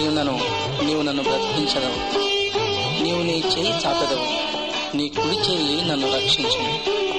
ఉన్నను నీవు నన్ను బ్రతికించదవు. నీవు నీ చేయి చాపెదవు, నీ కుడి చేయి నన్ను రక్షించును.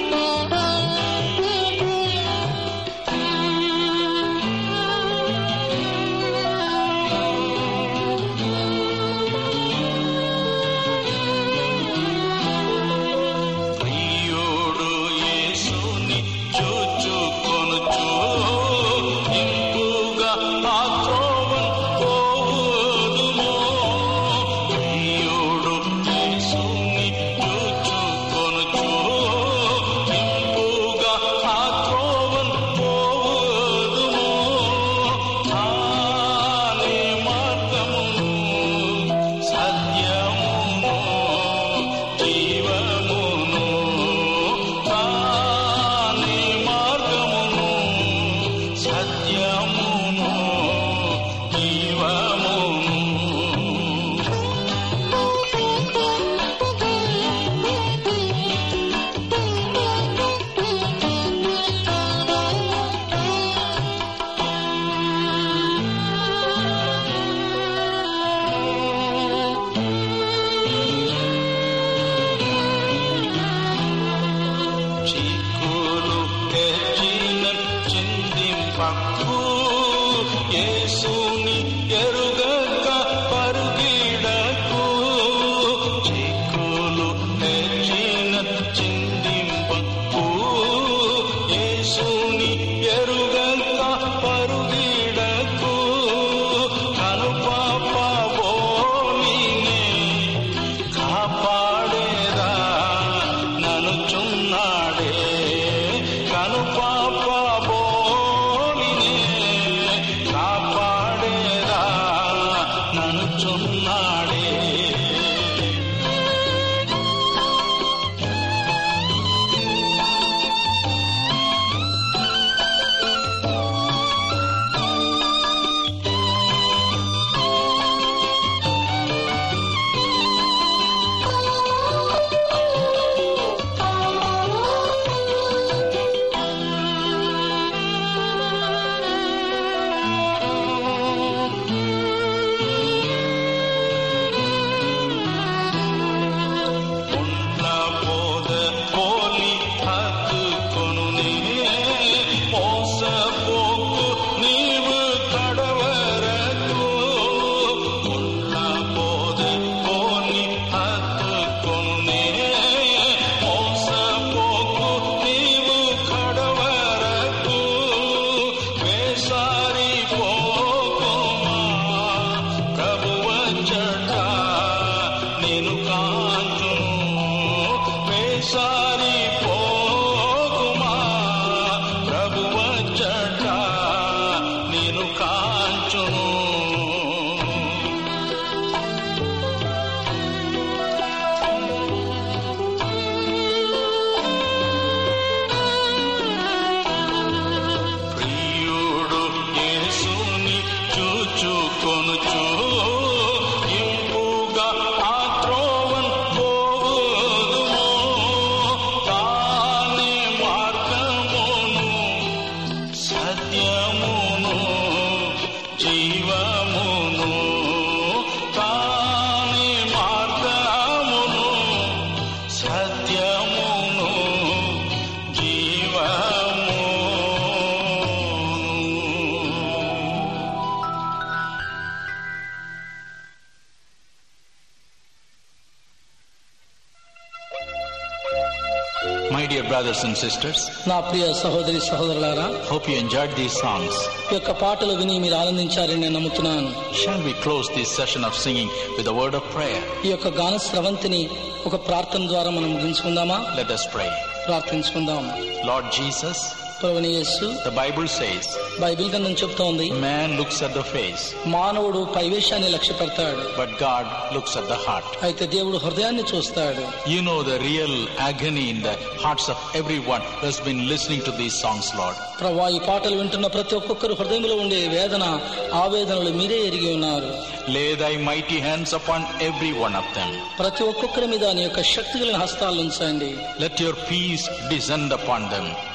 My dear brothers and sisters, నా ప్రియ సహోదరి సహోదరులారా, hope you enjoyed these songs. ఈ యొక్క పాటలు విని మీరు ఆనందించారని నేను నమ్ముతున్నాను. Shall we close this session of singing with a word of prayer? ఈ యొక్క గాన స్రవంతిని ఒక ప్రార్థన ద్వారా మనం ముగించుకుందామా? Let us pray. ప్రార్థించుకుందాం. Lord Jesus, ప్రభువైన యేసు, the Bible says, బైబిల్ గ్రంథం చెప్తోంది, man looks at the face, మానవుడు పైవేశాన్ని లక్ష్య పెడతాడు, but God looks at the heart. అయితే దేవుడు హృదయాన్ని చూస్తాడు. You know the real agony in the hearts of everyone who has been listening to these songs, Lord. ప్రభువా, ఈ పాటలు వింటున్న ప్రతి ఒక్కొక్కరు హృదయంలో ఉండే వేదన, ఆవేదనలు మీరే ఎరిగి ఉన్నారు. Lay thy mighty hands upon every one of them. ప్రతి ఒక్కొక్కరి మీద నీ యొక్క శక్తి కలిగిన హస్తాలు ఉంచండి. Let your peace descend upon them.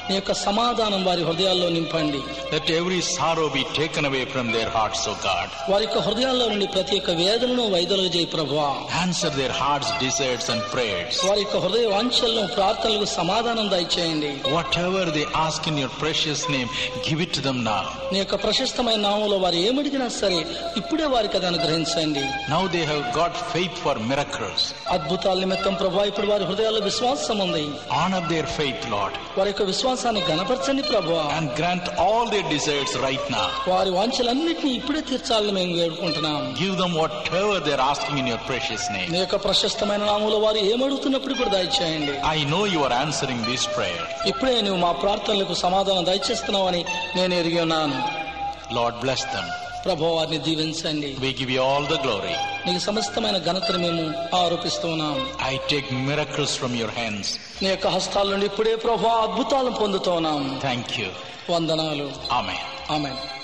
నీ యొక్క సమాధానం వారి హృదయాల్లో నింపండి. Let every sorrow be taken away from their hearts, O God. వారి యొక్క హృదయాల్లో నుండి ప్రతి ఒక్క వేదనను వైదొలగ చేయి ప్రభువా. Answer their hearts' desires and prayers. వారి యొక్క హృదయ వాంఛలను ప్రార్థనలకు సమాధానం దయచేయండి. Whatever they ask in your precious name, give it to them now. నీ యొక్క ప్రశస్తమైన నామములో వారు ఏమడిగినా సరే ఇప్పుడే వారికి అది అనుగ్రహించండి. Now they have got faith for miracles. అద్భుతాల నిమిత్తం ప్రభువా ఇప్పుడు వారి హృదయాల్లో విశ్వాసం ఉంది. Honor their faith, Lord, వారి యొక్క విశ్వాసాన్ని ఘనపరచండి ప్రభువా. and grant all their desires right now. వారి వాంఛలన్నింటినీ ఇప్పుడే తీర్చాలని మేము వేడుకుంటున్నాం. Give them whatever they are asking in your precious name. నీ యొక్క ప్రశస్తమైన నామములో వారు ఏమడుగుతున్నప్పుడు కూడా దయచేయండి. I know you are answering this prayer. ఇప్పుడే నువ్వు మా ప్రార్థనలకు సమాధానం దయచేస్తున్నావని నేను ఎరిగి ఉన్నాను. Lord, bless them. ప్రభువా వారిని దీవించండి. We give you all the glory. నీకు సమస్తమైన ఘనతను మేము ఆరోపిస్తున్నాం. I take miracles from your hands. నీ యొక్క హస్తాల నుండి ఇప్పుడే ప్రభువా అద్భుతాలను పొందుతున్నాం. Thank you. వందనాలు. Amen. ఆమేన్.